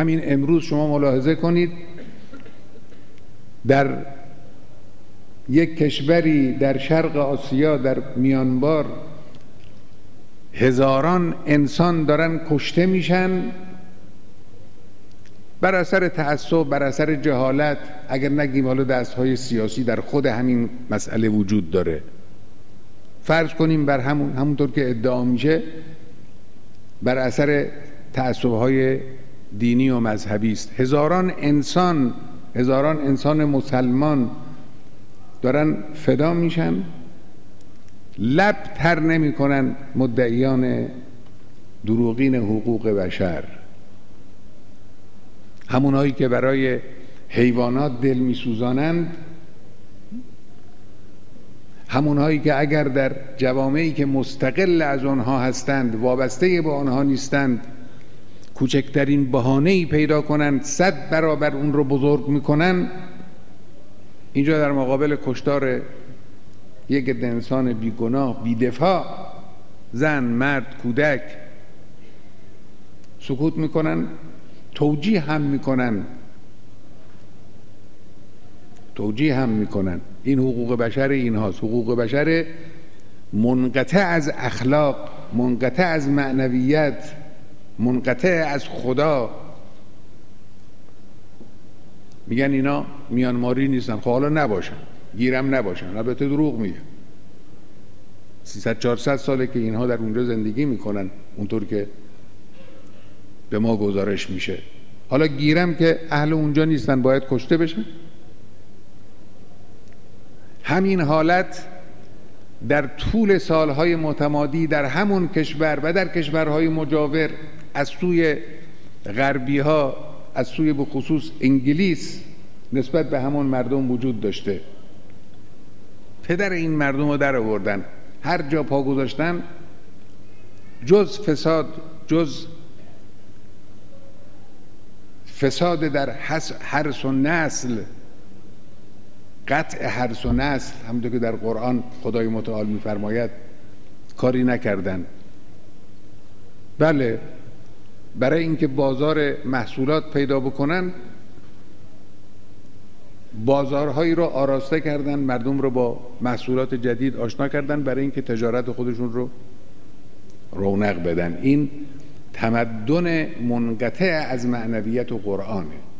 همین امروز شما ملاحظه کنید در یک کشوری در شرق آسیا، در میانمار، هزاران انسان دارن کشته میشن بر اثر تعصب، بر اثر جهالت، اگر نگیم حالا دستهای سیاسی در خود همین مسئله وجود داره. فرض کنیم بر همونطور که ادعا میشه بر اثر تعصبهای دینی و مذهبی است. هزاران انسان مسلمان دارن فدا میشن، لب تر نمی کنن مدعیان دروغین حقوق بشر، همونهایی که برای حیوانات دل می سوزانند، همونهایی که اگر در جوامعی که مستقل از آنها هستند، وابسته به آنها نیستند، کوچکترین بهانه‌ای پیدا کنند 100 برابر اون رو بزرگ میکنن. اینجا در مقابل کشتار یک عده انسان بیگناه، بی‌دفاع، زن، مرد، کودک، سکوت میکنن، توجیه هم میکنن. این حقوق بشر اینهاست، حقوق بشر منقطع از اخلاق، منقطع از معنویت، منقطع از خدا. میگن اینا میانماری نیستن. خب حالا نباشن، گیرم نباشن، البته دروغ میگه. 300-400 ساله که اینها در اونجا زندگی میکنن اونطور که به ما گزارش میشه. حالا گیرم که اهل اونجا نیستن باید کشته بشن. همین حالت در طول سالهای متمادی در همون کشور و در کشورهای مجاور از سوی غربی ها، از سوی به خصوص انگلیس، نسبت به همون مردم وجود داشته. پدر این مردم رو در آوردن، هر جا پا گذاشتن جز فساد در حرث و نسل، قطع حرث و نسل، همونطور که در قرآن خدای متعال می‌فرماید، کاری نکردن. بله، برای اینکه بازار محصولات پیدا بکنن بازارهایی رو آراسته کردن، مردم رو با محصولات جدید آشنا کردن برای اینکه تجارت خودشون رو رونق بدن. این تمدن منقطع از معنویت و قرآنه.